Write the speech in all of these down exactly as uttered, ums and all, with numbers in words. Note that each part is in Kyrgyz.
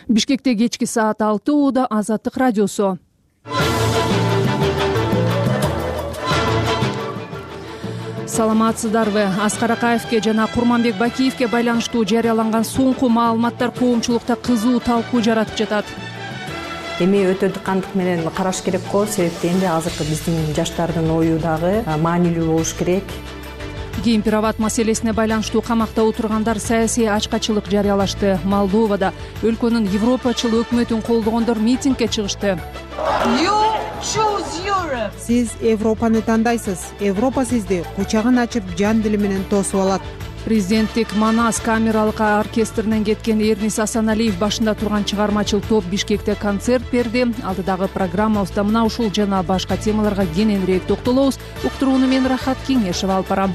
Бишкекте кечки саат алты ууда Азаттык радиосу. Саламатсыздарбы? Аскар Акаевке жана Курманбек Бакиевке байланыштуу жарыяланган соңку маалыматтар коомчулукта кызуу талкуу жаратып жатат. Эми өтө дыкандык менен караш керек го, себептен энди азыркы биздин жаштардын ою дагы маанилүү болуш керек. Кемпир-абад маселесине байланыштуу камакта отургандар саясий ачкачылык жарыялашты. Молдовада өлкөнүн европачыл өкмөтүн колдогондор митингге чыгышты. Сиз Европаны тандайсыз. Европа сизди кучагын ачып жан дили менен тосуп алат. Президенттик Манас камералык оркестринен кеткен Эрнис Асаналиев башында турган чыгармачыл топ Бишкекте концерт берди. Алдыдагы программабызда мына ушул жана башка темаларга кененирээк токтолобуз. Уктурууну мен Рахат Кеңешева алып барам.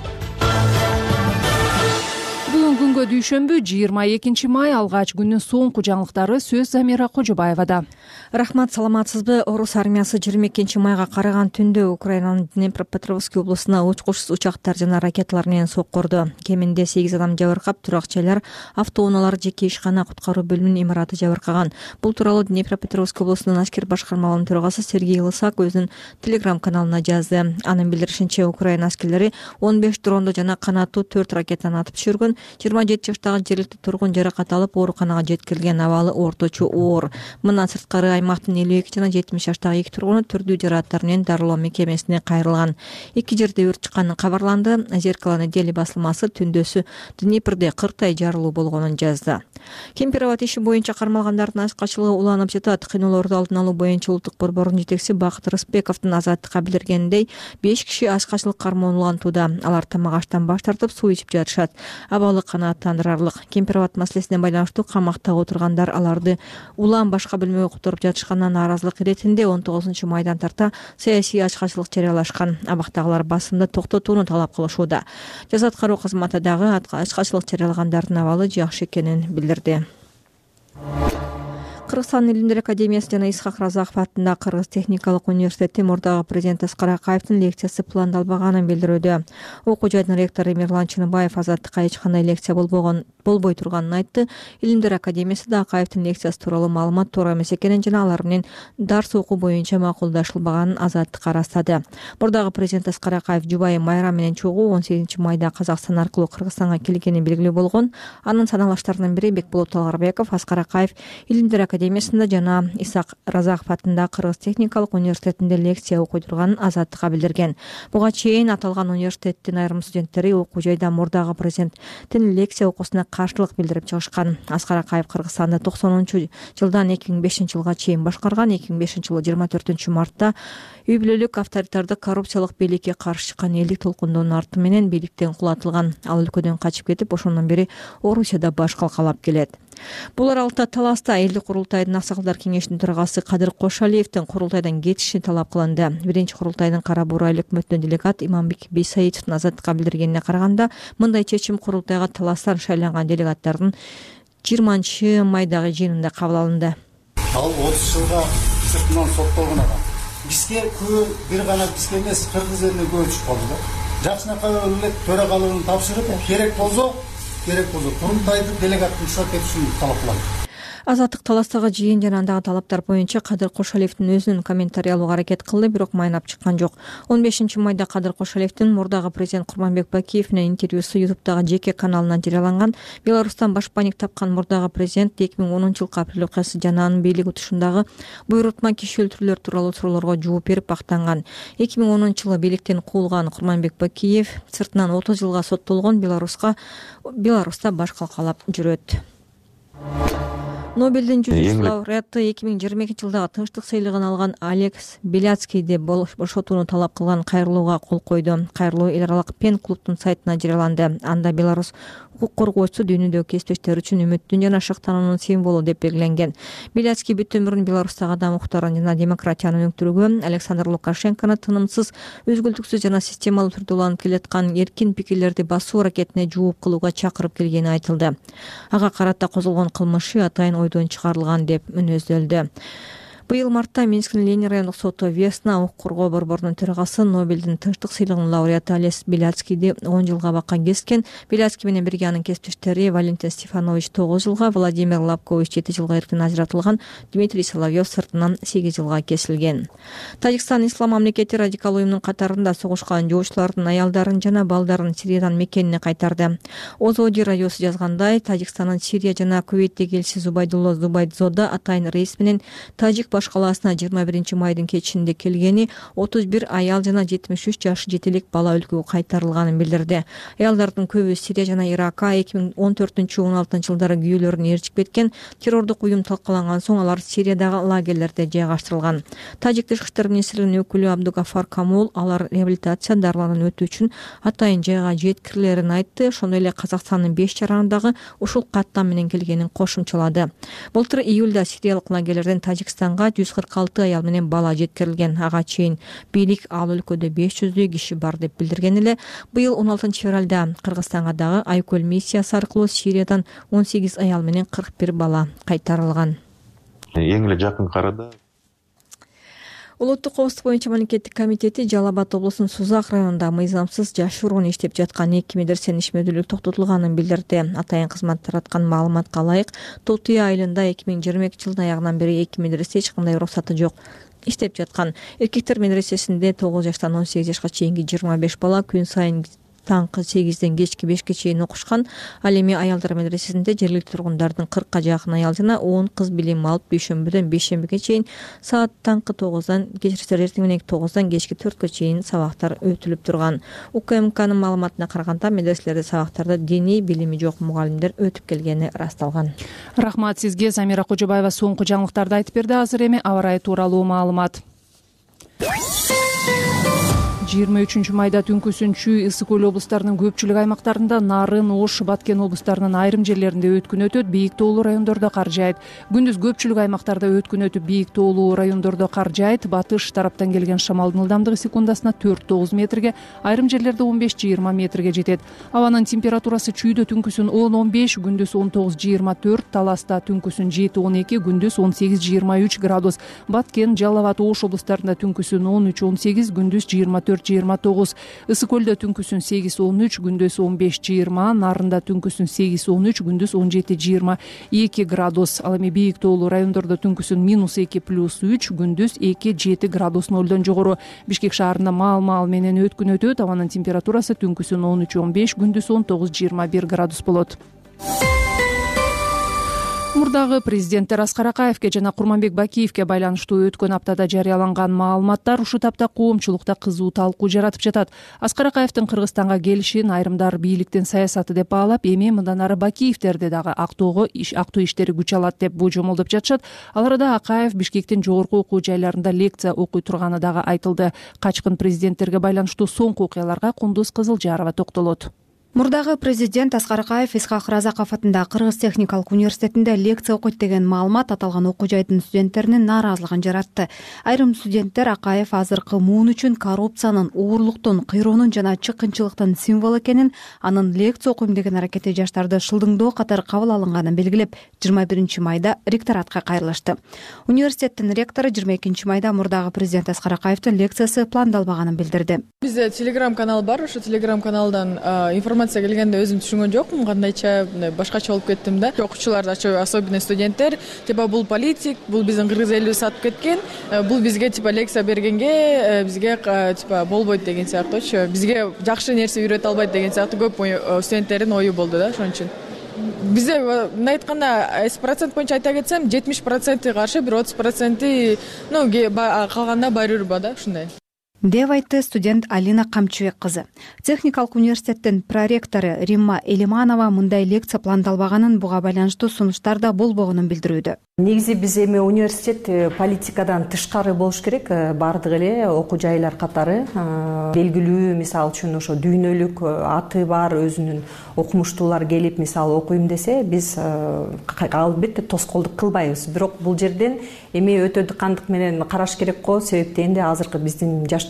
Бүгүн күнгө дүйшөмбү жыйырма экинчи май, алгач күндүн соңку жаңылыктары сөз Замира Кожобаевада. Рахмат, саламатсызбы? Орус армиясы жыйырма экинчи майга караган түндө Украинанын Днепропетровск облусуна учкучсуз учактар жана ракеталар менен соккурду. Кеминде сегиз адам жабыркап, турак-жайлар, автоунаалар, жеке ишкана, куткаруу бөлүмүнүн имараты жабыркаган. Бул тууралуу Днепропетровск облусунун Ашкер башкармалыгынын төрагасы Сергей Лысак өзүнүн Telegram каналына жазды. Анын билдиришинче, Украина аскерлери он беш дронду жана канаттуу төрт ракетаны атып түшүргөн. жыйырма жети жаштагы жергиликтүү тургун жаракат алып, ооруканага жеткирилген, абалы орточо оор. Мындан сырткары аймактын элүү эки жана жетимиш жаштагы эки тургуну түрдүү жаракаттар менен дарылоо мекемесине кайрылган. Эки жерде өрт чыкканы кабарланды. Зеркало недели басылмасы түндөсү Днепрде кырктай жарылуу болгонун жазды. Кемпир-абад иши боюнча кармалгандардын ачкачылыгы уланып жатат. Кыйноолорду алдын алуу боюнча улуттук борбордун жетекчиси Бакыт Рысбековдун Азаттыкка билдиргениндей, беш киши ачкачылык кармоолантууда. Алар тамак аштан баш тартып, суу ичип жатышат. Абалы канааттандырарлык. Кемпир-абад маселесине байланыштуу камакта отургандар аларды улам башка бөлмөгө которуп жатышканына нааразылык иретинде он тогузунчу майдан тарта саясий ачкачылык жарыялашкан. Абактагылар басымды токтотууну талап кылышууда. Жаза аткаруу кызматы дагы ачкачылык жарыялагандардын абалы жакшы экенин билдирди. Кыргызстан илимдер академиясы жана Исхак Разаков атындагы Кыргыз техникалык университети мурдагы президент Аскар Акаевдин лекциясы пландалбаганын билдирүүдө. Окуу жайдын ректору Эмирлан Чыныбаев Азаттыкка эч кандай лекция болбогон болбой турганын айтты. Илимдер академиясы да Акаевдин лекциясы тууралуу маалымат туура эмес экенин жана алар менен дарс окуу боюнча макулдашылбаганын Азаттыкка ырастады. Мурдагы президент Аскар Акаев жубайы Майра менен чогуу он сегизинчи майда Казакстан аркылуу Кыргызстанга келгени белгилүү болгон. Анын саналаштарынын бири Бекболот Талгарбеков Аскар Акаев илимдер академиясында жана Исхак Разаков атындагы Кыргыз техникалык университетинде лекция окуй турганын Азаттыкка билдирген. Буга чейин аталган университеттин айрым студенттери окуу жайда мурдагы президенттин лекция окуусуна каршылык билдирип чыгышкан. Аскар Акаев Кыргызстанды токсонунчу жылдан эки миң бешинчи жылга чейин башкарган. эки миң бешинчи жылы жыйырма төртүнчү мартта үй бүлөлүк авторитардык коррупциялык бийликке каршы чыккан элдик толкундун арты менен бийликтен кулатылган. Ал өлкөдөн качып кетип, ошондон бери Орусияда баш калкалап келет. Бул аралыкта таласта элдик курултайдын аксакалдар кеңешинин төрагасы Кадыр Кошалиевдин курултайдан кетиши талап кылынды. Биринчи курултайдын Кара Буура айыл өкмөтүнүн делегат Иманбек Бейсаитовдун Азаттыкка билдиргенине караганда, мындай чечим курултайга таластан шайланган делегаттардын жыйырманчы майдагы жыйынында кабыл алынды. Ал отуз жылга сыртынан соттолгон адам. Бизге көп, бир гана бизге эмес, кыргыз элине көп чыгып калды да. Жакшынакай элек төрагалыгын тапшырып, керек болсо керек болсо курултайдын делегаттын уштап кетишин талап кылат. Азаттык таластагы жыйын жана андагы талаптар боюнча Кадыр Кошалиевдин өзүнүн комментарий алууга аракет кылды, бирок майнап чыккан жок. он бешинчи майда Кадыр Кошалиевдин мурдагы президент Курманбек Бакиев менен интервьюсу ютубтагы жеке каналынан жарыяланган. Беларустан баш паник тапкан мурдагы президент эки миң онунчу жылкы апрель окуясы жана анын бийлик утушундагы буйрутма киши өлтүрүүлөр тууралуу суроолорго жооп берип актанган. эки миң онунчу жылы бийликтен куулган Курманбек Бакиев сыртынан отуз жылга соттолгон. Беларуска Беларуста баш калкалап жүрөт. Нобелдин жүзү лауреаты эки миң жыйырма экинчи жылдагы тынчтык сыйлыгын алган Алекс Беляцкийди бошотууну талап кылган кайрылууга кол койду. Кайрылуу эл аралык Пен клубтун сайтына жарыяланды. Анда Беларус укук коргоочусу дүйнөдөгү кесиптештери үчүн үмүттүн жана шыктануунун символу деп белгиленген. Беляцкий бүт өмүрүн Беларустагы адам укуктарын жана демократияны өнүктүрүүгө, Александр Лукашенкону тынымсыз, үзгүлтүксүз жана системалуу түрдө уланып келаткан эркин пикирлерди басуу аракетине жооп кылууга чакырып келгени айтылды. Ага карата козголгон кылмышы атайын ойдон чыгарылган деп мүнөздөлдү. Быйыл мартта Минсктин Ленин райондук соту Весна укук коргоо борборунун төрагасы, Нобелдин тынчтык сыйлыгынын лауреаты Олег Беляцкийди он жылга абакка кескен. Беляцкий менен бирге анын кесиптештери Валентин Стефанович тогуз жылга, Владимир Лапкович жети жылга эркин ажыратылган, Дмитрий Соловьев сыртынан сегиз жылга кесилген. Тажикстан Ислам мамлекети радикал уюмунун катарында согушкан жоочулардын аялдарын жана балдарын Сириядан мекенине кайтарды. Озоди радиосу жазгандай, Тажикстандын Сирия жана Кувейттеги элчиси Зубайдулло Зубайдзода атайын рейс менен Тажик баш калаасына жыйырма биринчи майдын кечинде келгени, отуз бир аял жана жетимиш үч жаш жетелик бала өлкөгө кайтарылганын билдирди. Аялдардын көбү Сирия жана Иракка эки миң он төртүнчү он алтынчы жылдары күйөөлөрүн ээрчип кеткен. Террордук уюм талкаланган соң алар Сириядагы лагерлерде жайгаштырылган. Тажик тышкы иштер министринин өкүлү Абдугафар Камул алар реабилитация дарыланып өтүү үчүн атайын жайга жеткирилерин айтты. Ошондой эле Казакстандын беш жарандагы ушул каттам менен келгенин кошумчалады. Былтыр июлда сириялык лагерлерден Тажикстанга жүз кырк алты аял менен бала жеткирилген. Ага чейин бийлик ал өлкөдө беш жүздөй киши бар деп билдирген эле. Быйыл он алтынчы февралда Кыргызстанга дагы Айкөл миссиясы аркылуу Сириядан он сегиз аял менен кырк бир бала кайтарылган. Эң эле жакын арада Улуттук коопсуздук боюнча мамлекеттик комитети Жалал Абад облусунун Сузак районунда мыйзамсыз жашыруун иштеп жаткан эки медресенин ишмердүүлүгү токтотулганын билдирди. Атайын кызмат тараткан маалыматка ылайык, Тотуя айылында эки миң жыйырма экинчи жылдын аягынан бери эки медресе эч кандай уруксаты жок иштеп жаткан. Эркектер медресесинде тогуз жаштан он сегиз жашка чейинки жыйырма беш бала күн сайын таңкы сегизден кечки бешке чейин окушкан. Ал эми аялдар медресесинде жергиликтүү тургундардын кыркка жакын аял жана он кыз билим алып дүйшөмбүдөн бейшембиге чейин саат таңкы тогуздан кечирсер эртең менен тогуздан кечки төрткө чейин сабактар өтүлүп турган. УКМКнын маалыматына караганда медреселерде сабактарды диний билими жок мугалимдер өтүп келгени ырасталган. Рахмат сизге. Замира Кожобаева соңку жаңылыктарды айтып берди. Азыр эми аба ырайы тууралуу маалымат. жыйырма үчүнчү майда түнкүсүн Чүй, Ысык көл облустарынын көпчүлүк аймактарында, Нарын, Ош, Баткен облустарынын айрым жерлеринде өткүн өтөт, бийик тоолуу райондордо кар жаайт. Күндүз көпчүлүк аймактарда өткүн өтүп, бийик тоолуу райондордо кар жаайт. Батыш тараптан келген шамалдын ылдамдыгы секундасына төрт тогуз метрге, айрым жерлерде он беш жыйырма метрге жетет. Абанын температурасы Чүйдө түнкүсүн он он беш, күндүз он тогуз жыйырма төрт, Таласта түнкүсүн жети он эки, күндүз он сегиз жыйырма үч градус. Баткен, Жалал Абад, Ош облустарында түнкүсүн он үч он сегиз, күндүз жыйырма төрт жыйырма тогуз. Ысык көлдө түнкүсүн сегиз он үч, күндүз он беш жыйырма, Нарында түнкүсүн сегиз он үч, күндүз он жети жыйырма эки градус. Ал эми бийик тоолуу райондордо түнкүсүн минус эки плюс үч, күндүз эки жети градус нолдон жогору. Бишкек шаарында маал-маал менен өткүн өтөт. Абанын температурасы түнкүсүн он үч он беш, күндүз он тогуз жыйырма бир градус болот. Мурдагы президенттер Аскар Акаевке жана Курманбек Бакиевке байланыштуу өткөн аптада жарыяланган маалыматтар ушул тапта коомчулукта кызуу талкуу жаратып жатат. Аскар Акаевдин Кыргызстанга келишин айрымдар бийликтин саясаты деп баалап, эми мындан ары Бакиевтерди дагы актоого актоо иштери күч алат деп божомолдоп жатышат. Ал арада Акаев Бишкектин жогорку окуу жайларында лекция окуй турганы дагы айтылды. Качкын президенттерге байланыштуу соңку окуяларга Кундуз Кызылжарова токтолот. Мурдагы президент Аскар Акаев Исхак Разаков атындагы Кыргыз техникалык университетинде лекция окуйт деген маалымат аталган окуу жайдын студенттеринин нааразылыгын жаратты. Айрым студенттер Акаев азыркы муун үчүн коррупциянын, уурлуктун, кыйроонун жана чыккынчылыктын символу экенин, анын лекция окуйм деген аракети жаштарды шылдыңдоо катары кабыл алынганын белгилеп, жыйырма биринчи майда ректоратка кайрылышты. Университеттин ректору жыйырма экинчи майда мурдагы президент Аскар Акаевдин лекциясы пландалбаганын билдирди. Бизде телеграм-канал бар, ошо телеграм-каналдан информация келгенде өзүм түшүнгөн жокмун, кандайча башкача болуп кеттим да. Окуучулар, особенно студенттер, типа бул политик, бул биздин кыргыз элибиз сатып кеткен, бул бизге типа лекция бергенге бизге типа болбойт деген сыяктуучу, бизге жакшы нерсе үйрөтө албайт деген сыяктуу көп студенттердин ою болду да, ошон үчүн. Бизде мындай айтканда эс процент боюнча айта кетсем, жетимиш проценти каршы, бир отуз проценти, ну, калганда барырба да, ушундай. деп айтты студент Алина Камчыбек кызы. Техникалык университеттин проректору Римма Элиманова мындай лекция пландалбаганын, буга байланыштуу сунуштар да болбогонун билдирүүдө. Негизи биз эми университет политикадан тышкары болуш керек, бардык эле окуу жайлар катары белгилүү, мисалы үчүн ошо дүйнөлүк аты бар өзүнүн окумуштуулар келип мисалы окуйм десе, биз албетте тоскоолдук кылбайбыз. Бирок бул жерден эми өтө дыкандык менен караш керек го, себептен де азыркы биздин жаштар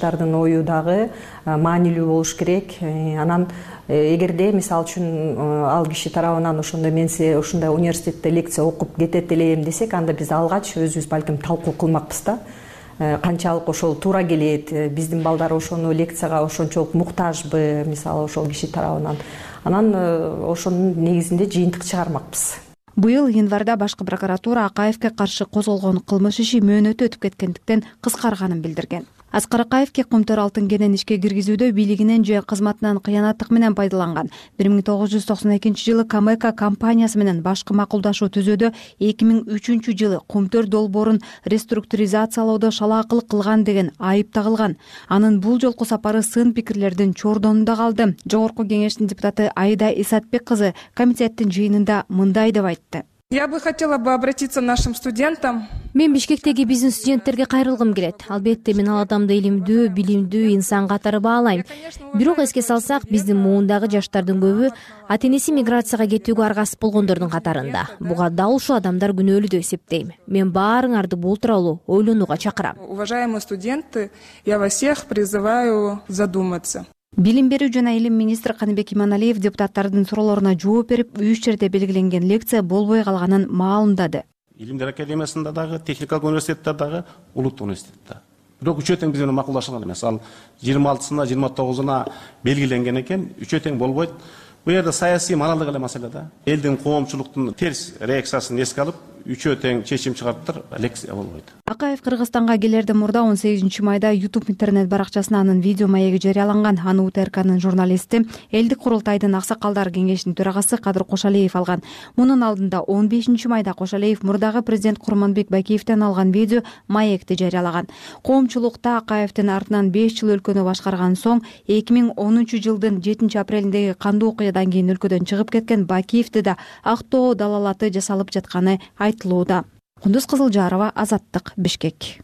жаштардын ою дагы маанилүү болуш керек. Анан эгерде мисалы үчүн ал киши тарабынан ошондой мен сиз ушундай университетте лекция окуп кетет элем десек, анда биз алгач өзүбүз балким талкуу кылмакпыз да. Канчалык ошол туура келет, биздин балдар ошону лекцияга ошончолук муктажбы, мисалы ошол киши тарабынан. Анан ошонун негизинде жыйынтык чыгармакпыз. Быйыл январда башкы прокуратура Акаевке каршы козголгон кылмыш иши мөөнөтү өтүп кеткендиктен кыскарганын билдирген. Аскар Акаевке Кумтөр алтын кенен ишке киргизүүдө бийлигинен же кызматынан кыянаттык менен пайдаланган. бир миң тогуз жүз токсон экинчи жылы Камека компаниясы менен башкы макулдашуу түзүүдө, эки миң үчүнчү жылы Кумтөр долбоорун реструктуризациялоодо шалаакылык кылган деген айып тагылган. Анын бул жолку сапары сын пикирлердин чордонунда калды. Жогорку кеңештин депутаты Аида Исатбек кызы комитеттин жыйынында мындай деп айтты. Я бы хотела бы обратиться к нашим студентам. Мен Бишкектеги биздин студенттерге кайрылгым келет. Албетте мен ал адамды илимдүү, билимдүү инсан катары баалайм. Бирок эске салсак, биздин муундагы жаштардын көбү ата-энеси миграцияга кетүүгө аргасыз болгондордун катарында. Буга дал ушул адамдар күнөөлүү деп эсептейм. Мен баарыңарды бул тууралуу ойлонууга чакырам. Уважаемые студенты, я вас всех призываю задуматься. Билим берүү жана илим министри Каныбек Иманалиев депутаттардын суроолоруна жооп берип, үч жерде белгиленген лекция болбой калганын маалымдады. Илимдер академиясында дагы, техникалык университетте дагы, улуттук университетте. Бирок үчөө тең биз менен макулдашылган эмес. Ал жыйырма алтысына, жыйырма тогузуна белгиленген экен, үчөө тең болбойт. Бул жерде саясий моралдык эле маселе да. Элдин коомчулуктун терс реакциясын эске алып, үчөө тең чечим чыгарыптыр, лекция болбойт. Акаев Кыргызстанга келерден мурда он сегизинчи майда YouTube интернет баракчасына анын видео маеги жарыяланган. Аны У Т Р К'нын журналисти, Элдик курултайдын аксакалдар кеңешинин төрагасы Кадыр Кошалиев алган. Мунун алдында он бешинчи майда Кошалиев мурдагы президент Курманбек Бакиевден алган видео маекти жарыялаган. Коомчулукта Акаевдин артынан беш жыл өлкөнү башкарган соң эки миң онунчу жылдын жетинчи апрелиндеги кандуу окуядан кийин өлкөдөн чыгып кеткен Бакиевди да актоо далалаты жасалып жатканы айтылууда. Кундуз Кызылжарова, Азаттык, Бишкек.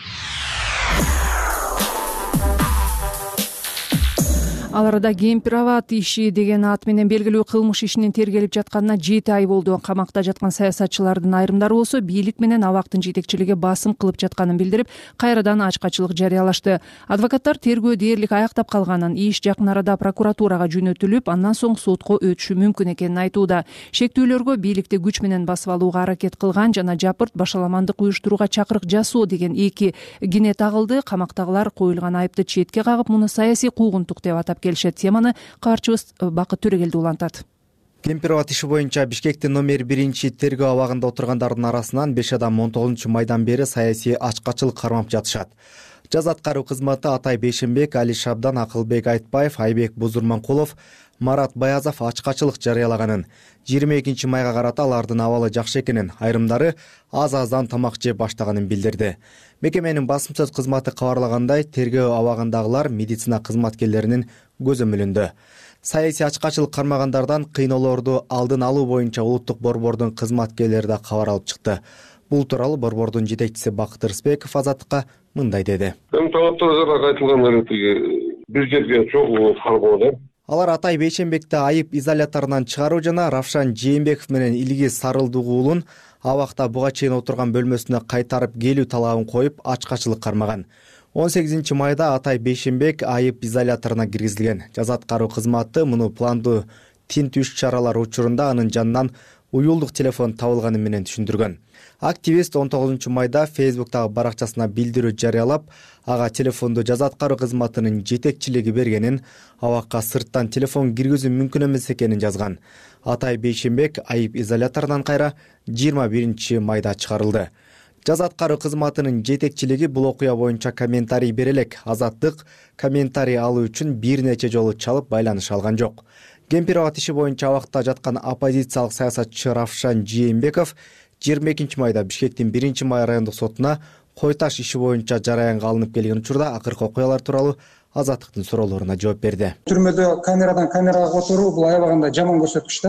Ал арада Кемпироват иши деген ат менен белгилүү кылмыш ишинин тергелип жатканына жети ай болду. Камакта жаткан саясатчылардын айрымдары болсо бийлик менен абактын жетекчилиги басым кылып жатканын билдирип, кайрадан ачкачылык жарыялашты. Адвокаттар тергөө дээрлик аяктап калганын, иш жакын арада прокуратурага жөнөтүлүп, андан соң сотко өтүшү мүмкүн экенин айтууда. Шектүүлөргө бийликти күч менен басып алууга аракет кылган жана жапырт башаламандык уюштурууга чакырык жасоо деген эки кине тагылды. Камактагылар коюлган айыпты четке кагып, муну саясий куугунтук деп атап келишет. Теманы каарчыбыз Бакыт Төрөгелди улантат. Кемпироват иши боюнча Бишкектин номер биринчи тергөө абагында отургандардын арасынан беш адам он тогузунчу майдан бери саясий ачкачылык кармап жатышат. Жаза аткаруу кызматы Атай Бейшенбек, Али Шабдан, Акылбек Айтбаев, Айбек Бузурманкулов, Марат Баязов ачкачылык жарыялаганын, жыйырма экинчи майга карата алардын абалы жакшы экенин, айрымдары аз-аздан тамак жеп баштаганын билдирди. Мекеменин басым сөз кызматы кабарлагандай, тергөө абагындагылар медицина кызматкерлеринин көзөмөлүндө. Саясий ачкачылык кармагандардан кыйноолорду алдын алуу боюнча улуттук борбордун кызматкерлери да кабар алып чыкты. Бул тууралуу борбордун жетекчиси Бакыт Рысбеков Азаттыкка мындай деди. Талаптар айтылган бир жерге чогуу кармоо. Алар Атай Бейшенбекти айып изоляторунан чыгаруу жана Равшан Жээнбеков менен Илгиз Сарылдыгы уулун абакта буга чейин отурган бөлмөсүнө кайтарып келүү талабын коюп ачкачылык кармаган. он сегизинчи майда Атай Бейшенбек айып изоляторуна киргизилген. Жаза аткаруу кызматы муну пландуу тинтүү иш-чаралар учурунда анын жанынан уюлдук телефон табылганы менен түшүндүргөн. Активист он тогузунчу майда Фейсбуктагы баракчасына билдирүү жарыялап, ага телефонду жаза аткаруу кызматынын жетекчилиги бергенин, абакка сырттан телефон киргизүү мүмкүн эмес экенин жазган. Атай Бейшенбек айып изоляторунан кайра жыйырма биринчи майда чыгарылды. Жаза аткаруу кызматынын жетекчилиги бул окуя боюнча комментарий бере элек. Азаттык комментарий алуу үчүн бир нече жолу чалып байланыш алган жок. Кемпироват иши боюнча абакта жаткан оппозициялык саясатчы Равшан Жээнбеков жыйырма экинчи майда Бишкектин биринчи май райондук сотуна кой таш иши боюнча жараянга алынып келген учурда акыркы окуялар тууралуу Азаттыктын суроолоруна жооп берди. Түрмөдө камерадан камерага отуруу бул аябагында жаман көрсөткүч да.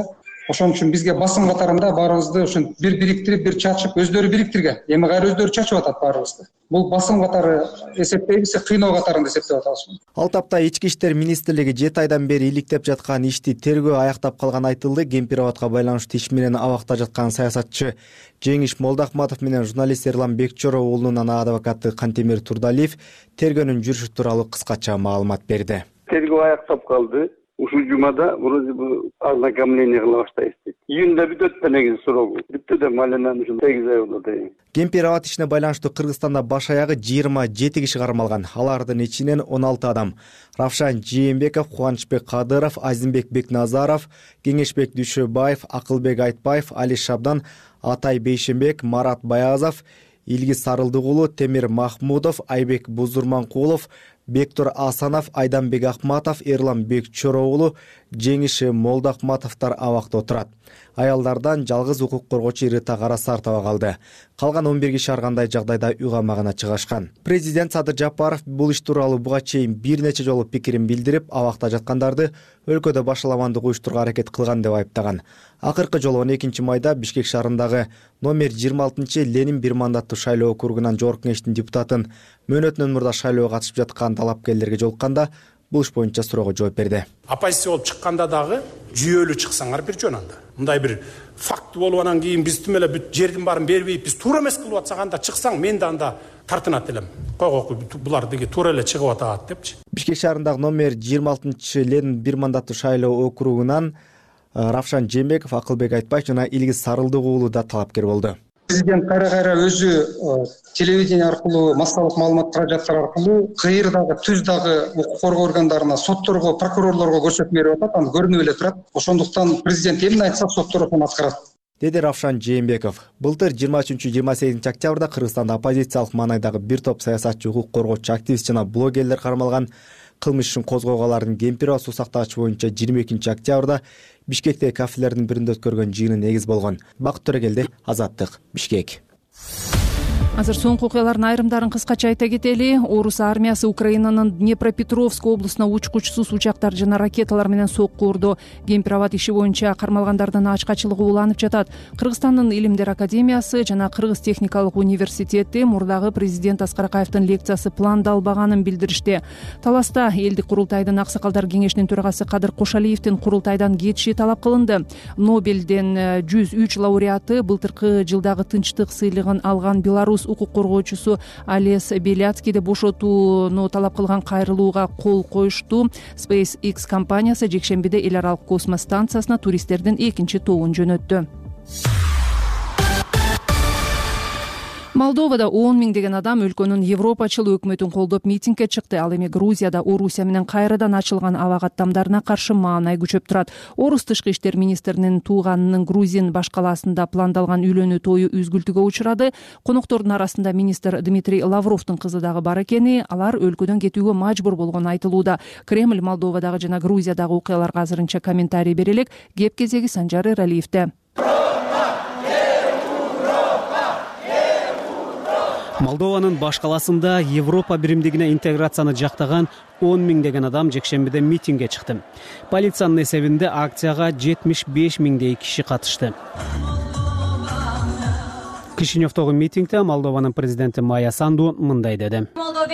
ошон үчүн бизге басым катарында баарыбызды ушинтип бир бириктирип, бир чачып, өздөрү бириктирген. Эми кайра өздөрү чачып атат баарыбызды. Бул басым катары эсептейбиз, кыйноо катарында эсептеп атабыз. Ал тапта Ички иштер министрлиги жети айдан бери иликтеп жаткан ишти тергөө аяктап калган айтылды. Кемпир-абадка байланыштуу иш менен абакта жаткан саясатчы Жеңиш Молдахматов менен журналист Эрлан Бекчоро уулунун ана адвокаты Кантемир Турдалиев тергөөнүн жүрүшү тууралуу кыскача маалымат берди. Тергөө аяктап калды. Ушул жумада вроде бы ознакомление кыла баштайбыз дейт. Июнда бүтөт да негизи срогу. Бүттү да маленен ушул сегиз ай болот. Кемпир-абад ишине байланыштуу Кыргызстанда баш аягы жыйырма жети киши кармалган. Алардын ичинен он алты адам: Равшан Жээнбеков, Кубанычбек Кадыров, Азимбек Бекназаров, Кеңешбек Дүйшөбаев, Акылбек Айтбаев, Али Шабдан, Атай Бейшенбек, Марат Баязов, Илгиз Сарылдыгулу, Темир Махмудов, Айбек Бузурманкулов, Бектур Асанов, Айданбек Акматов, Эрлан Бекчоро уулу Жеңиш Молдахматовдор абакта отурат. Аялдардан жалгыз укук коргоочу Рита Карасартова калды. Калган он бир киши ар кандай жагдайда үй камагына чыгышкан. Президент Садыр Жапаров бул иш тууралуу буга чейин бир нече жолу пикирин билдирип, абакта жаткандарды өлкөдө башаламандык уюштурууга аракет кылган деп айыптаган. Акыркы жолу он экинчи майда Бишкек шаарындагы номер жыйырма алтынчы Ленин бир мандаттуу шайлоо округунан Жогорку Кеңештин депутатын мөөнөтүнөн мурда шайлоого катышып жаткан талапкерлерге жолукканда бул иш боюнча суроого жооп берди. Оппозиция болуп чыкканда дагы жүйөлүү чыксаңар бир жөн анда. Мындай бир факт болуп анан кийин биз тим эле бүт жердин баарын бербейт, биз туура эмес кылып атсак анда чыксаң мен да анда тартынат элем. Койгоку булар деги туура эле чыгып атат депчи. Бишкек шаарындагы номер жыйырма алтынчы Ленин бир мандаттуу шайлоо округунан Равшан Жээнбеков, Акылбек Айтбаев жана Илгиз Сарылдыгулу да талапкер болду. Президент кайра-кайра өзү телевидение аркылуу, массалык маалымат каражаттар аркылуу кыйыр дагы, түз дагы укук коргоо органдарына, сотторго, прокурорлорго көрсөтмө берип атат, аны көрүнүп эле турат. Ошондуктан президент эмне айтса соттор ошону аткарат, деди Равшан Жээнбеков. Былтыр жыйырма үчүнчү жыйырма сегизинчи октябрда Кыргызстанда оппозициялык маанайдагы бир топ саясатчы, укук коргоочу, активист жана блогерлер кармалган. Кылмыш ишин козгогоолордун Кемпир-Абад суу сактагычы боюнча жыйырма экинчи октябрда Бишкектеги кафелердин биринде өткөргөн жыйыны негиз болгон. Бакыт Төрөгелди, Азаттык, Бишкек. Азыр соңку окуялардын айрымдарын кыскача айта кетели. Орус армиясы Украинанын Днепропетровск облусуна учкучсуз учактар жана ракеталар менен сокку урду. Кемпир-Абад иши боюнча кармалгандардын ачкачылыгы уланып жатат. Кыргызстандын Илимдер академиясы жана Кыргыз техникалык университети мурдагы президент Аскар Акаевдин лекциясы пландалбаганын билдиришти. Таласта элдик курултайдын аксакалдар кеңешинин төрагасы Кадыр Кошалиевдин курултайдан кетиши талап кылынды. Нобелден жүз үч лауреаты былтыркы жылдагы тынчтык сыйлыгын алган Беларусь укук коргоочусу Алес Беляцкийди бошотууну талап кылган кайрылууга кол коюшту. SpaceX компаниясы жекшембиде эл аралык космос станциясына туристтердин экинчи тобун жөнөттү. Молдовада он миңдеген адам өлкөнүн европачыл өкмөтүн колдоп митингге чыкты. Ал эми Грузияда Орусия менен кайрадан ачылган аба каттамдарына каршы маанай күчөп турат. Орус тышкы иштер министринин тууганынын Грузин баш калаасында пландалган үйлөнүү тою үзгүлтүгө учурады. Коноктордун арасында министр Дмитрий Лавровдун кызы дагы бар экени, алар өлкөдөн кетүүгө мажбур болгону айтылууда. Кремль Молдовадагы жана Грузиядагы окуяларга азырынча комментарий бере элек. Кеп кезеги Санжар Эралиевде. Молдованын баш калаасында Европа биримдигине интеграцияны жактаган он миңдеген адам жекшембиде митингге чыкты. Полициянын эсебинде акцияга жетимиш беш миңдей киши катышты. Кишиневдогу митингде Молдованын президенти Майя Санду мындай деди.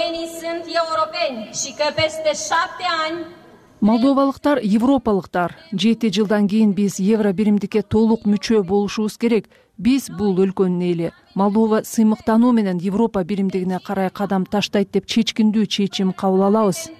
Молдовалыктар европалыктар. жети жылдан кийин биз евро биримдикке толук мүчө болушубуз керек. Биз бул өлкөнүн эли. Молдова сыймыктануу менен Европа биримдигине карай кадам таштайт деп чечкиндүү чечим кабыл алабыз.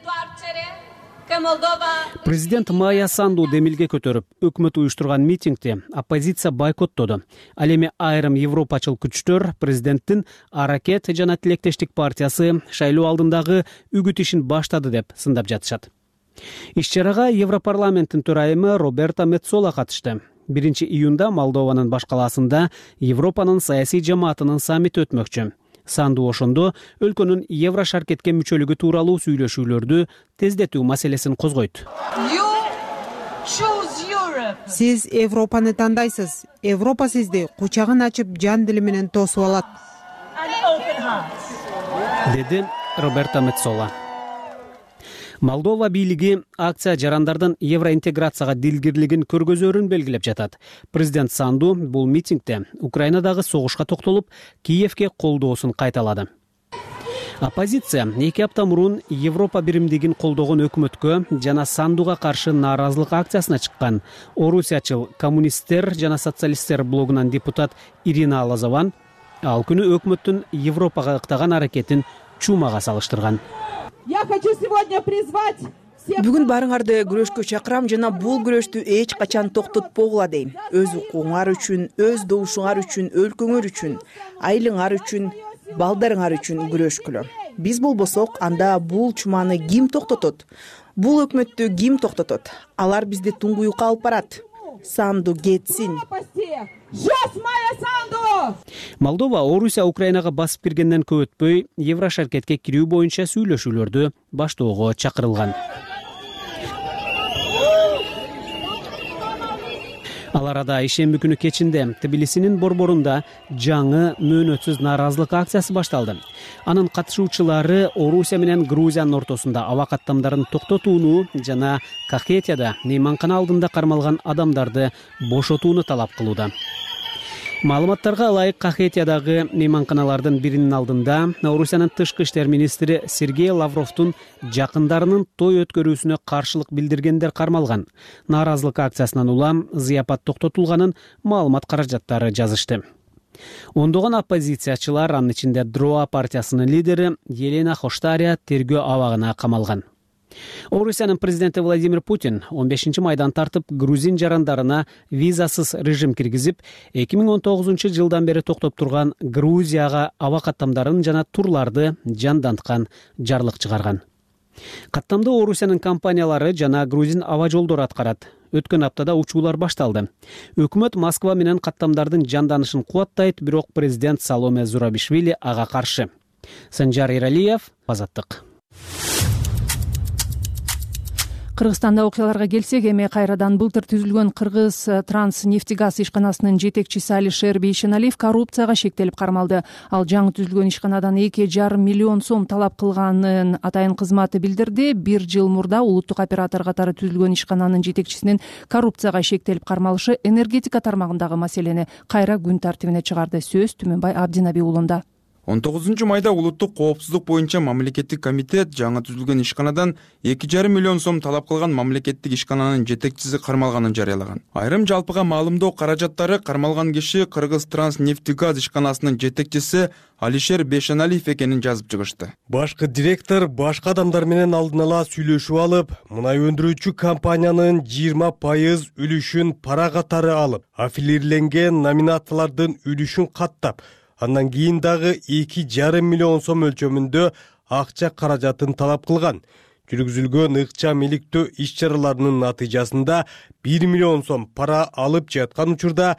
Президент Майя Санду демилге көтөрүп, өкмөт уюштурган митингди оппозиция бойкоттоду. Ал эми айрым европачыл күчтөр президенттин Аракет жана Тилектештик партиясы шайлоо алдындагы үгүт ишин баштады деп сындап жатышат. Иш-чарага Европарламенттин төрайымы Роберта Меццола катышты. биринчи июнда Молдованын баш калаасында Европанын саясий жамаатынын саммити өтмөкчү. Санду ошондо өлкөнүн Евро шаркетке мүчөлүгү тууралуу сүйлөшүүлөрдү тездетүү маселесин козгойт. Сиз Европаны тандайсыз. Европа сизди кучагын ачып, жан дили менен тосуп алат, деди Роберта Меццола. Молдова бийлиги акция жарандардын евроинтеграцияга дилгирлигин көргөзөрүн белгилеп жатат. Президент Санду бул митингде Украинадагы согушка токтолуп, Киевке колдоосун кайталады. Оппозиция эки апта мурун Европа биримдигин колдогон өкмөткө жана Сандуга каршы нааразылык акциясына чыккан. Орусиячыл коммунисттер жана социалисттер блогунан депутат Ирина Лазован ал күнү өкмөттүн Европага ыктаган аракетин чумага салыштырган. Я хочу сегодня призвать Бүгүн барыңарды күрөшкө чакырам жана бул күрөштү эч качан токтотпогула дейм. Өз укуңар үчүн, өз добушуңар үчүн, өлкөңөр үчүн, айлыңар үчүн, балдарыңар үчүн күрөшкүлө. Биз болбосок, анда бул чуманы ким токтотот? Бул өкмөттү ким токтотот? Алар бизди туңгуюкка алып барат. Санду кетсин. Молдова Орусия Украинага басып киргенден көп өтпөй Еврошаркетке кирүү боюнча сүйлөшүүлөрдү баштоого чакырылган. Ал арада ишемби күнү кечинде Тбилисинин борборунда жаңы мөөнөтсүз нааразылык акциясы башталды. Анын катышуучулары Орусия менен Грузиянын ортосунда аба каттамдарын токтотууну жана Кахетияда мейманкана алдында кармалган адамдарды бошотууну талап кылууда. Маалыматтарга ылайык, Кахетиядагы мейманканалардын биринин алдында Орусиянын тышкы иштер министри Сергей Лавровдун жакындарынын той өткөрүүсүнө каршылык билдиргендер кармалган. Нааразылык акциясынан улам зыяпат токтотулганын маалымат каражаттары жазышты. Ондогон оппозициячылар, анын ичинде Дроа партиясынын лидери Елена Хоштария тергөө абагына камалган. Орусиянын президенти Владимир Путин он бешинчи майдан тартып грузин жарандарына визасыз режим киргизип, эки миң он тогузунчу жылдан бери токтоп турган Грузияга аба каттамдарын жана турларды жанданткан жарлык чыгарган. Каттамды Орусиянын компаниялары жана грузин аба жолдору аткарат. Өткөн аптада учуулар башталды. Өкмөт Москва менен каттамдардын жанданышын кубаттайт, бирок президент Саломе Зурабишвили ага каршы. Санжар Иралиев, Азаттык. Кыргызстанда окуяларга келсек, эми кайрадан былтыр түзүлгөн Кыргыз Транснефтегаз ишканасынын жетекчиси Алишер Бейшеналиев коррупцияга шектелип кармалды. Ал жаңы түзүлгөн ишканадан эки жарым миллион сом талап кылганын атайын кызматы билдирди. Бир жыл мурда улуттук оператор катары түзүлгөн ишкананын жетекчисинин коррупцияга шектелип кармалышы энергетика тармагындагы маселени кайра күн тартибине чыгарды. Сөз Түмөнбай Абдинаби уулунда. он тогузунчу майда улуттук коопсуздук боюнча мамлекеттик комитет жаңы түзүлгөн ишканадан эки жарым миллион сом талап кылган мамлекеттик ишкананын жетекчиси кармалганын жарыялаган. Айрым жалпыга маалымдоо каражаттары кармалган киши Кыргыз Транснефтегаз ишканасынын жетекчиси Алишер Бейшеналиев экенин жазып чыгышты. Башкы директор башка адамдар менен алдын ала сүйлөшүп алып, мунай өндүрүүчү компаниянын жыйырма пайыз үлүшүн пара катары алып, аффилирленген номинациялардын үлүшүн каттап, андан кийин дагы эки жарым миллион сом өлчөмүндө акча каражатын талап кылган. Жүргүзүлгөн ыкчам иликтөө иш-чараларынын натыйжасында бир миллион сом пара алып жаткан учурда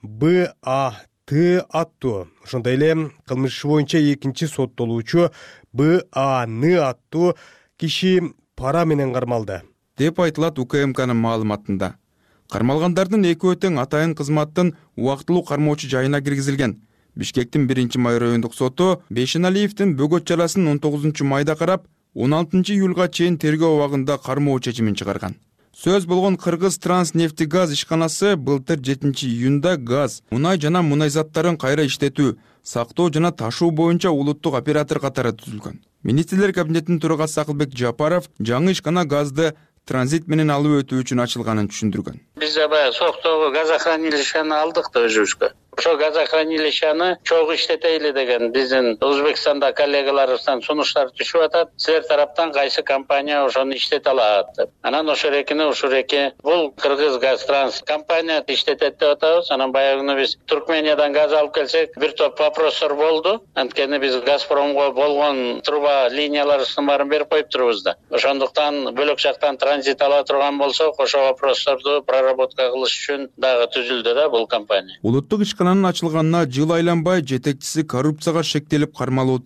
Б А Т аттуу, ошондой эле кылмыш иши боюнча экинчи соттолуучу Б А Н аттуу киши пара менен кармалды, деп айтылат У К М К'нын маалыматында. Кармалгандардын экөө тең атайын кызматтын убактылуу кармоочу жайына киргизилген. Бишкектин биринчи май райондук соту Бейшеналиевдин бөгөт чарасын он тогузунчу майда карап, он алтынчы июлга чейин тергөө убагында кармоо чечимин чыгарган. Сөз болгон Кыргыз Транснефтегаз ишканасы былтыр жетинчи июнда газ, мунай жана мунай заттарын кайра иштетүү, сактоо жана ташуу боюнча улуттук оператор катары түзүлгөн. Министрлер кабинетинин төрагасы Акылбек Жапаров жаңы ишкана газды транзит менен алып өтүү үчүн ачылганын түшүндүргөн. Биз аба Соктогу газохранилищени алдык да өзүбүзгө. Ошо газохранилищени чогуу иштетели деген биздин Өзбекстанда коллегаларыбыздан сунуштар түшүп атат. Силер тараптан кайсы компания ошону иштете алат деп. Анан ошол экини ушул эки бул Кыргыз Газтранс компания иштетет деп атабыз. Анан баягы биз Туркмениядан газ алып келсек, бир топ вопростор болду. Анткени биз Газпромго болгон труба линияларыбыздын баарын берип коюп турбуз да. Ошондуктан бөлөк жактан транзит ала турган болсок, ошо вопросторду проработка кылыш үчүн дагы түзүлдү да бул компания. Улуттук ишкананын ачылганына жыл айланбай жетекчиси коррупцияга шектелип кармалып отурат.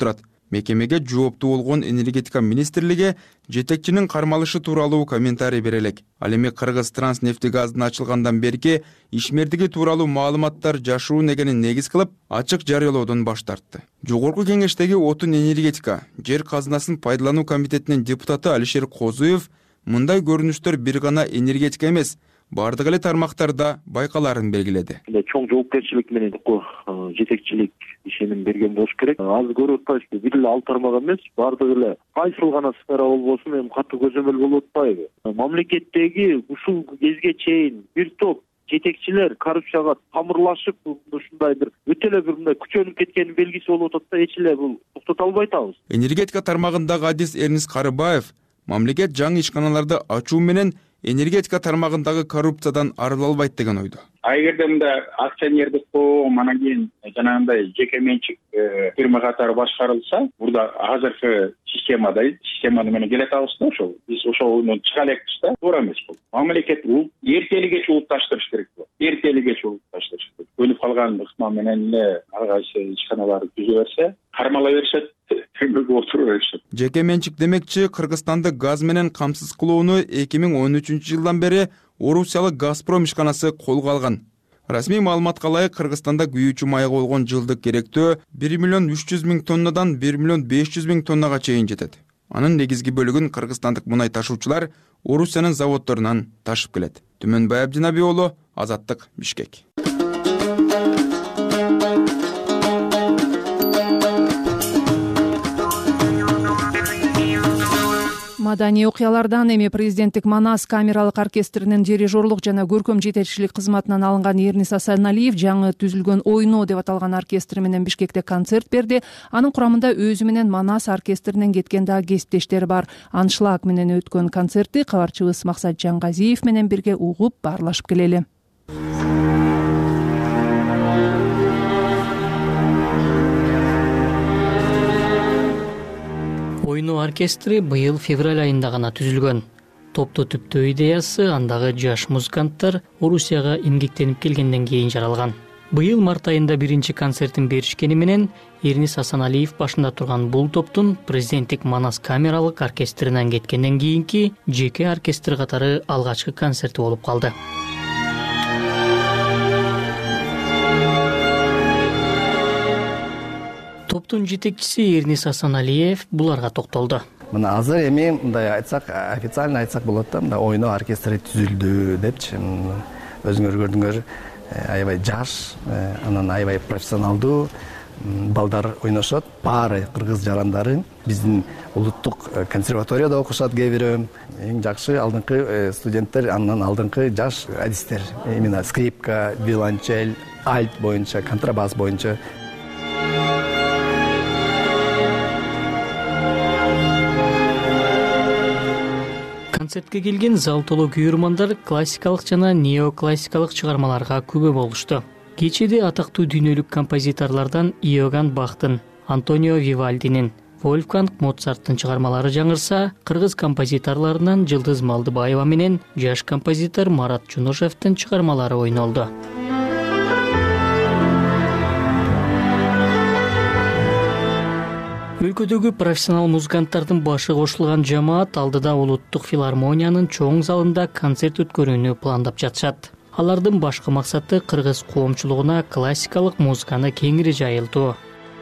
мекемеге жооптуу болгон энергетика министрлиги жетекчинин кармалышы тууралуу комментарий бере элек. Ал эми Кыргыз Транснефтегаздын ачылгандан берки ишмердиги тууралуу маалыматтар жашыруун экенин негиз кылып, ачык жарыялоодон баш тартты. Жогорку кеңештеги отун энергетика жер казынасын пайдалануу комитетинин депутаты Алишер Козуев мындай көрүнүштөр бир гана энергетика эмес, бардык эле тармактарда байкаларын белгиледи. Чоң жоопкерчилик менен жетекчилик ишеним берген болуш керек. Аз көрүп атпайбызбы, бир эле ал тармак эмес, бардык эле кайсыл гана сфера болбосун эми катуу көзөмөл болуп атпайбы? Мамлекеттеги ушул кезге чейин бир топ жетекчилер коррупцияга тамырлашып, ушундай бир өтө эле бир мындай күчөнүп кеткенин белгиси болуп атат да, эч эле бул токтото албай атабыз. Энергетика тармагындагы адис Эрнис Карыбаев мамлекет жаңы ишканаларды ачуу менен энергетика тармагындагы коррупциядан арыла албайт деген ойдо. А эгерде мында акционердик коом анан кийин жанагындай жеке менчик фирма катары башкарылса, мурда азыркы системада системаны менен келе атабыз да, ошол биз ошону чыга элекпиз да, туура эмес бул. Мамлекет эртели кеч улутташтырыш керек бул. Эртели кеч улутташтырыш керек. Өлүп калган ыкма менен эле ар кайсы ишканаларды түзө берсе, кармала беришет, төмөгө отура беришет. Жеке менчик демекчи Кыргызстанды газ менен камсыз кылууну эки миң он үчүнчү жылдан бери Орусиялык Газпром ишканасы колго алган. Расмий маалыматка ылайык Кыргызстанда күйүүчү майга болгон жылдык керектөө бир миллион үч жүз миң тоннадан бир миллион беш жүз миң тоннага чейин жетет. Анын негизги бөлүгүн кыргызстандык мунай ташуучулар Орусиянын заводдорунан ташып келет. Түмөнбай Абдинаби уулу, Азаттык, Бишкек. Маданий окуялардан эми президенттик Манас камералык оркестринин дирижерлук жана көркөм жетекчилик кызматынан алынган Эрнис Асаналиев жаңы түзүлгөн ойно деп аталган оркестр менен Бишкекте концерт берди. Анын курамында өзү менен Манас оркестринен кеткен дагы кесиптештери бар. Аншлаг менен өткөн концертти кабарчыбыз Максат Жангазиев менен бирге угуп баарлашып келели. Ойно оркестри быйыл февраль айында гана түзүлгөн. Топту түптөө идеясы андагы жаш музыканттар Орусияга эмгектенип келгенден кийин жаралган. Быйыл март айында биринчи концертин беришкени менен Эрнис Асаналиев башында турган бул топтун президенттик Манас камералык оркестринен кеткенден кийинки жеке оркестр катары алгачкы концерти болуп калды. Топтун жетекчиси Эрнис Асаналиев буларга токтолду. Мына азыр эми мындай айтсак, официально айтсак болот да, мында ойно оркестри түзүлдү депчи. Өзүңөр көрдүңөр, аябай жаш, анан аябай профессионалдуу балдар ойношот. Баары кыргыз жарандары, биздин улуттук консерваторияда окушат кээ бирөө. Эң жакшы алдыңкы студенттер, андан алдыңкы жаш адистер. Именно скрипка, виолончель, альт боюнча, контрабас боюнча. Концертке келген зал толо күйөрмандар классикалык жана неоклассикалык чыгармаларга күбө болушту. Кечеде атактуу дүйнөлүк композиторлордон Иоганн Бахтын, Антонио Вивальдинин, Вольфганг Моцарттын чыгармалары жаңырса, кыргыз композиторлорунан Жылдыз Малдыбаева менен жаш композитор Марат Жунушевдин чыгармалары ойнолду. Өлкөдөгү профессионал музыканттардын башы кошулган жамаат алдыда улуттук филармониянын чоң залында концерт өткөрүүнү пландап жатышат. Алардын башкы максаты кыргыз коомчулугуна классикалык музыканы кеңири жайылтуу.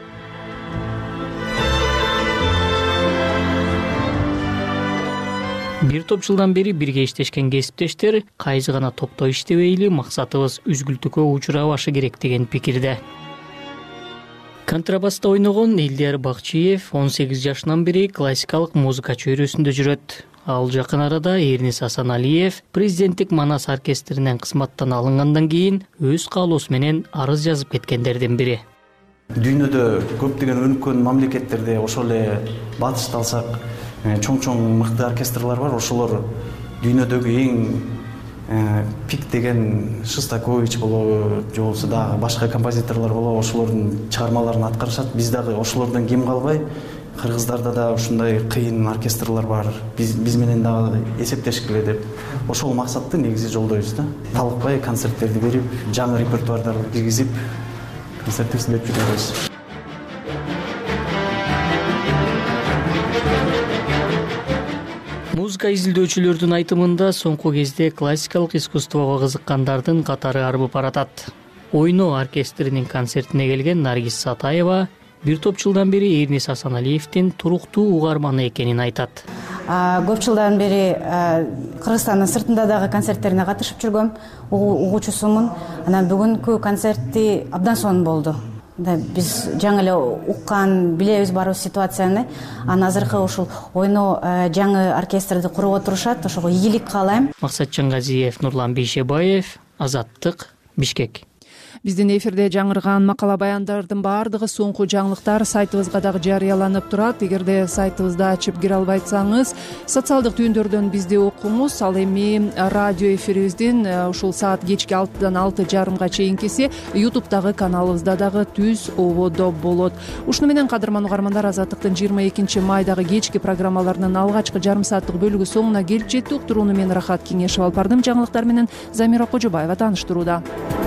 Бир топ жылдан бери бирге иштешкен кесиптештер кайсы гана топто иштебейли, максатыбыз үзгүлтүккө учурабашы керек деген пикирде. Контрабаста ойногон Элдияр Бакчиев он сегиз жашынан бери классикалык музыка чөйрөсүндө жүрөт. Ал жакын арада Эрнис Асаналиев президенттик Манас оркестринен кызматтан алынгандан кийин өз каалоосу менен арыз жазып кеткендердин бири. Дүйнөдө көптөгөн өнүккөн мамлекеттерде ошол эле батышты алсак, чоң-чоң мыкты оркестрлар бар. Ошолор дүйнөдөгү эң пик деген Шостакович болобу, же болбосо дагы башка композиторлор болобу, ошолордун чыгармаларын аткарышат. Биз дагы ошолордон кем калбай, кыргыздарда да ушундай кыйын оркестрлар бар. Биз биз менен дагы эсептешкиле деп ошол максатты негизи жолдойбуз да. Талыкпай концерттерди берип, жаңы репертуардарды киргизип, концерттерди берип жүрөбүз. музыка изилдөөчүлөрдүн айтымында соңку кезде классикалык искусствого кызыккандардын катары арбып баратат. Ойно оркестринин концертине келген Наргиз Сатаева бир топ жылдан бери Эрнис Асаналиевдин туруктуу угарманы экенин айтат. Көп жылдан бери Кыргызстандын сыртында дагы концерттерине катышып жүргөм, угуучусумун. Анан бүгүнкү концерти абдан сонун болду. Биз жаңы эле уккан, билебиз барыбыз ситуацияны. Анан азыркы ушул ойно жаңы оркестрди куруп отурушат, ошого ийгилик каалайм. Максатжан Газиев, Нурлан Бейшебаев, Азаттык, Бишкек. Биздин эфирде жаңырган макала баяндардын баардыгы соңку жаңылыктар сайтыбызга дагы жарыяланып турат. Эгерде сайтыбызды ачып кире албайсаңыз, социалдык түйүндөрдөн бизди окуңуз. Ал эми радио эфирибиздин ушул саат кечки алтыдан алты жарымга чейинкиси ютубтагы каналыбызда дагы түз ободо болот. Ушуну менен кадырман угармандар, Азаттыктын жыйырма экинчи майдагы кечки программаларынын алгачкы жарым сааттык бөлүгү соңуна келип жетти. Уктурууну мен Рахат Кеңешев алып бардым. Жаңылыктар менен Замира Кожобаева тааныштырууда.